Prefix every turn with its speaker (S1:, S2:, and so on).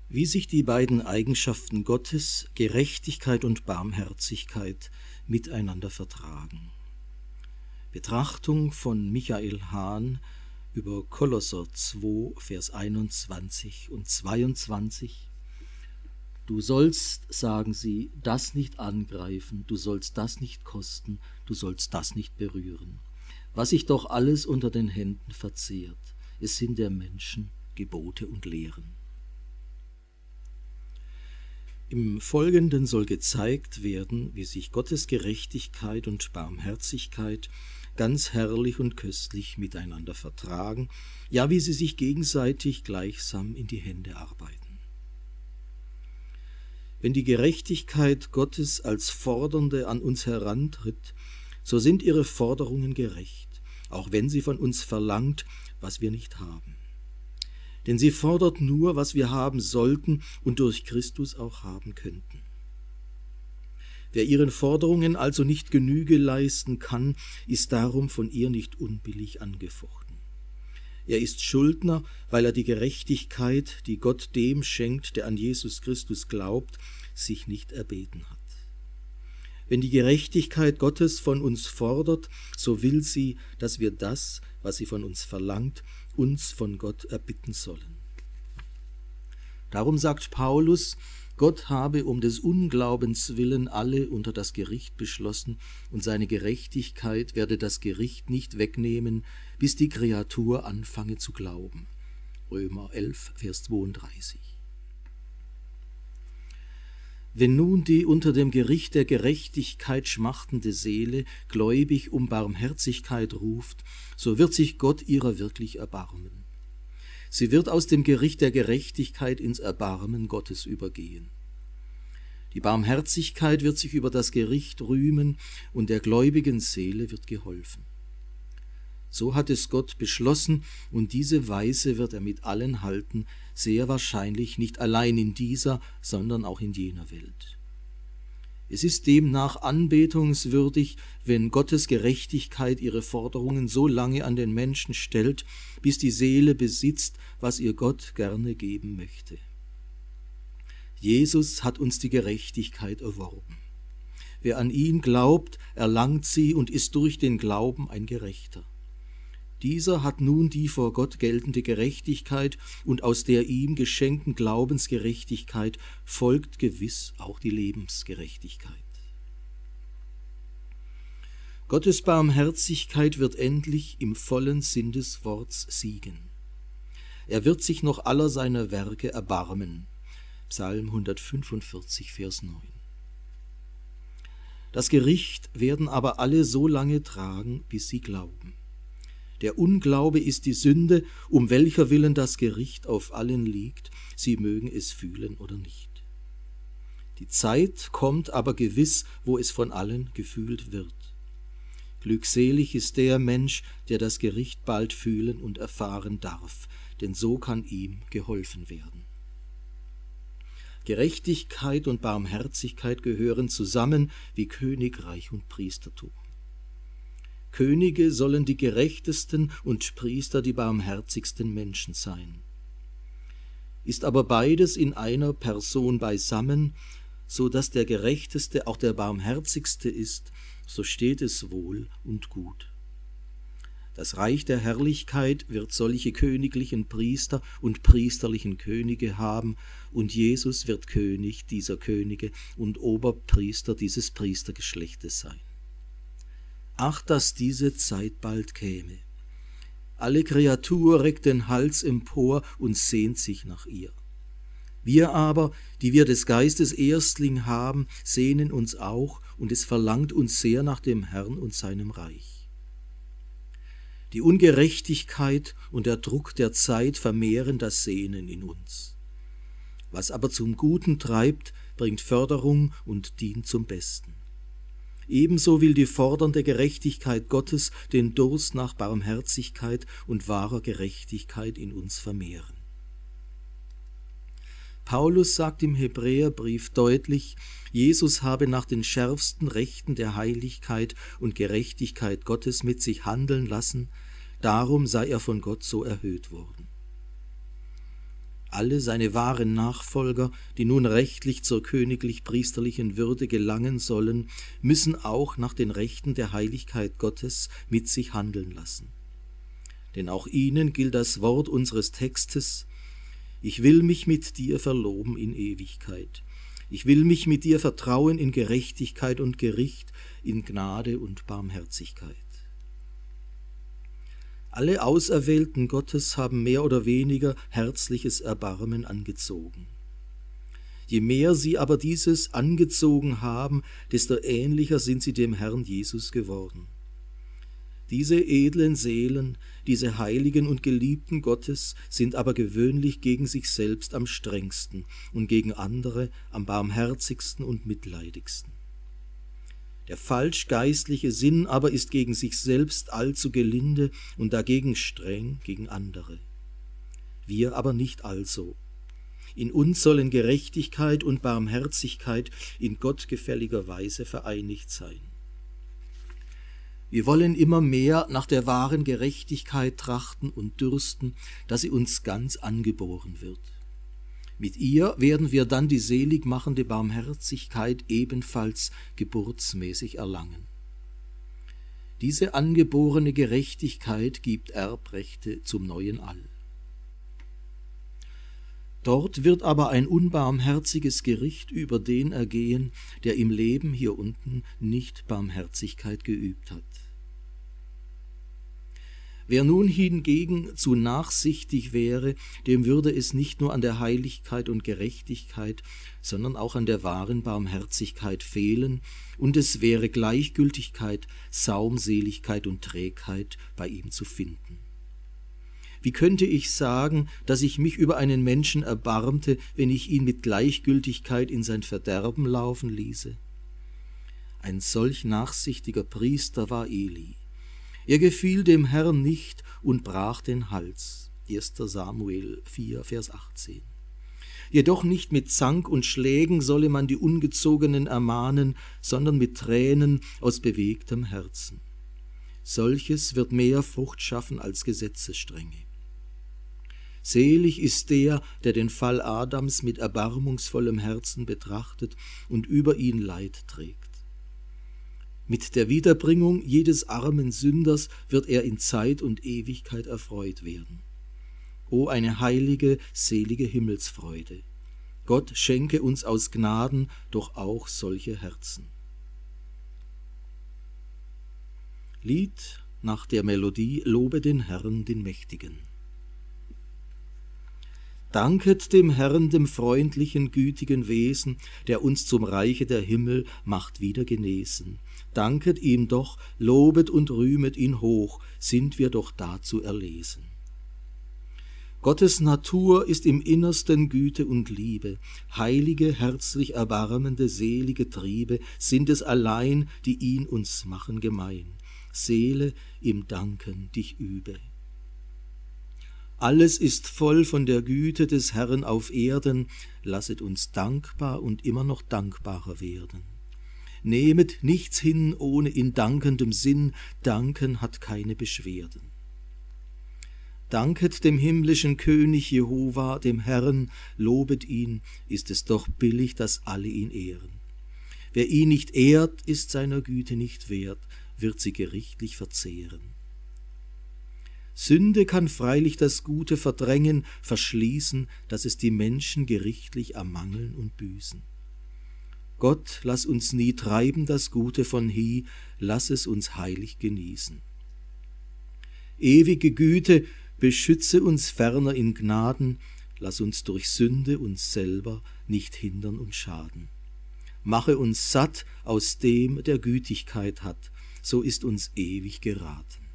S1: Wie sich die beiden Eigenschaften Gottes, Gerechtigkeit und Barmherzigkeit, miteinander vertragen. Betrachtung von Michael Hahn über Kolosser 2, Vers 21 und 22. Du sollst, sagen sie, das nicht angreifen, du sollst das nicht kosten, du sollst das nicht berühren. Was sich doch alles unter den Händen verzehrt, es sind der Menschen Gebote und Lehren. Im Folgenden soll gezeigt werden, wie sich Gottes Gerechtigkeit und Barmherzigkeit ganz herrlich und köstlich miteinander vertragen, ja, wie sie sich gegenseitig gleichsam in die Hände arbeiten. Wenn die Gerechtigkeit Gottes als Fordernde an uns herantritt, so sind ihre Forderungen gerecht, auch wenn sie von uns verlangt, was wir nicht haben. Denn sie fordert nur, was wir haben sollten und durch Christus auch haben könnten. Wer ihren Forderungen also nicht Genüge leisten kann, ist darum von ihr nicht unbillig angefochten. Er ist Schuldner, weil er die Gerechtigkeit, die Gott dem schenkt, der an Jesus Christus glaubt, sich nicht erbeten hat. Wenn die Gerechtigkeit Gottes von uns fordert, so will sie, dass wir das, was sie von uns verlangt, uns von Gott erbitten sollen. Darum sagt Paulus, Gott habe um des Unglaubens willen alle unter das Gericht beschlossen, und seine Gerechtigkeit werde das Gericht nicht wegnehmen, bis die Kreatur anfange zu glauben. Römer 11, Vers 32. Wenn nun die unter dem Gericht der Gerechtigkeit schmachtende Seele gläubig um Barmherzigkeit ruft, so wird sich Gott ihrer wirklich erbarmen. Sie wird aus dem Gericht der Gerechtigkeit ins Erbarmen Gottes übergehen. Die Barmherzigkeit wird sich über das Gericht rühmen und der gläubigen Seele wird geholfen. So hat es Gott beschlossen und diese Weise wird er mit allen halten, sehr wahrscheinlich nicht allein in dieser, sondern auch in jener Welt. Es ist demnach anbetungswürdig, wenn Gottes Gerechtigkeit ihre Forderungen so lange an den Menschen stellt, bis die Seele besitzt, was ihr Gott gerne geben möchte. Jesus hat uns die Gerechtigkeit erworben. Wer an ihn glaubt, erlangt sie und ist durch den Glauben ein Gerechter. Dieser hat nun die vor Gott geltende Gerechtigkeit und aus der ihm geschenkten Glaubensgerechtigkeit folgt gewiss auch die Lebensgerechtigkeit. Gottes Barmherzigkeit wird endlich im vollen Sinn des Worts siegen. Er wird sich noch aller seiner Werke erbarmen. Psalm 145, Vers 9. Das Gericht werden aber alle so lange tragen, bis sie glauben. Der Unglaube ist die Sünde, um welcher Willen das Gericht auf allen liegt, sie mögen es fühlen oder nicht. Die Zeit kommt aber gewiss, wo es von allen gefühlt wird. Glückselig ist der Mensch, der das Gericht bald fühlen und erfahren darf, denn so kann ihm geholfen werden. Gerechtigkeit und Barmherzigkeit gehören zusammen wie Königreich und Priestertum. Könige sollen die gerechtesten und Priester die barmherzigsten Menschen sein. Ist aber beides in einer Person beisammen, so dass der Gerechteste auch der Barmherzigste ist, so steht es wohl und gut. Das Reich der Herrlichkeit wird solche königlichen Priester und priesterlichen Könige haben, und Jesus wird König dieser Könige und Oberpriester dieses Priestergeschlechtes sein. Ach, dass diese Zeit bald käme. Alle Kreatur reckt den Hals empor und sehnt sich nach ihr. Wir aber, die wir des Geistes Erstling haben, sehnen uns auch, und es verlangt uns sehr nach dem Herrn und seinem Reich. Die Ungerechtigkeit und der Druck der Zeit vermehren das Sehnen in uns. Was aber zum Guten treibt, bringt Förderung und dient zum Besten. Ebenso will die fordernde Gerechtigkeit Gottes den Durst nach Barmherzigkeit und wahrer Gerechtigkeit in uns vermehren. Paulus sagt im Hebräerbrief deutlich, Jesus habe nach den schärfsten Rechten der Heiligkeit und Gerechtigkeit Gottes mit sich handeln lassen, darum sei er von Gott so erhöht worden. Alle seine wahren Nachfolger, die nun rechtlich zur königlich-priesterlichen Würde gelangen sollen, müssen auch nach den Rechten der Heiligkeit Gottes mit sich handeln lassen. Denn auch ihnen gilt das Wort unseres Textes: Ich will mich mit dir verloben in Ewigkeit. Ich will mich mit dir vertrauen in Gerechtigkeit und Gericht, in Gnade und Barmherzigkeit. Alle Auserwählten Gottes haben mehr oder weniger herzliches Erbarmen angezogen. Je mehr sie aber dieses angezogen haben, desto ähnlicher sind sie dem Herrn Jesus geworden. Diese edlen Seelen, diese Heiligen und Geliebten Gottes sind aber gewöhnlich gegen sich selbst am strengsten und gegen andere am barmherzigsten und mitleidigsten. Der falsch-geistliche Sinn aber ist gegen sich selbst allzu gelinde und dagegen streng gegen andere. Wir aber nicht also. In uns sollen Gerechtigkeit und Barmherzigkeit in gottgefälliger Weise vereinigt sein. Wir wollen immer mehr nach der wahren Gerechtigkeit trachten und dürsten, dass sie uns ganz angeboren wird. Mit ihr werden wir dann die seligmachende Barmherzigkeit ebenfalls geburtsmäßig erlangen. Diese angeborene Gerechtigkeit gibt Erbrechte zum neuen All. Dort wird aber ein unbarmherziges Gericht über den ergehen, der im Leben hier unten nicht Barmherzigkeit geübt hat. Wer nun hingegen zu nachsichtig wäre, dem würde es nicht nur an der Heiligkeit und Gerechtigkeit, sondern auch an der wahren Barmherzigkeit fehlen, und es wäre Gleichgültigkeit, Saumseligkeit und Trägheit bei ihm zu finden. Wie könnte ich sagen, dass ich mich über einen Menschen erbarmte, wenn ich ihn mit Gleichgültigkeit in sein Verderben laufen ließe? Ein solch nachsichtiger Priester war Eli. Er gefiel dem Herrn nicht und brach den Hals. 1. Samuel 4, Vers 18. Jedoch nicht mit Zank und Schlägen solle man die Ungezogenen ermahnen, sondern mit Tränen aus bewegtem Herzen. Solches wird mehr Frucht schaffen als Gesetzesstrenge. Selig ist der, der den Fall Adams mit erbarmungsvollem Herzen betrachtet und über ihn Leid trägt. Mit der Wiederbringung jedes armen Sünders wird er in Zeit und Ewigkeit erfreut werden. O eine heilige, selige Himmelsfreude! Gott schenke uns aus Gnaden doch auch solche Herzen. Lied nach der Melodie Lobe den Herrn, den Mächtigen. Danket dem Herrn, dem freundlichen, gütigen Wesen, der uns zum Reiche der Himmel macht wieder genesen. Danket ihm doch, lobet und rühmet ihn hoch, sind wir doch dazu erlesen. Gottes Natur ist im Innersten Güte und Liebe, heilige, herzlich erbarmende, selige Triebe sind es allein, die ihn uns machen gemein. Seele, im Danken dich übe. Alles ist voll von der Güte des Herrn auf Erden, lasset uns dankbar und immer noch dankbarer werden. Nehmet nichts hin ohne in dankendem Sinn, Danken hat keine Beschwerden. Danket dem himmlischen König Jehova, dem Herrn, lobet ihn, ist es doch billig, dass alle ihn ehren. Wer ihn nicht ehrt, ist seiner Güte nicht wert, wird sie gerichtlich verzehren. Sünde kann freilich das Gute verdrängen, verschließen, dass es die Menschen gerichtlich ermangeln und büßen. Gott, lass uns nie treiben das Gute von hie, lass es uns heilig genießen. Ewige Güte, beschütze uns ferner in Gnaden, lass uns durch Sünde uns selber nicht hindern und schaden. Mache uns satt aus dem, der Gütigkeit hat, so ist uns ewig geraten.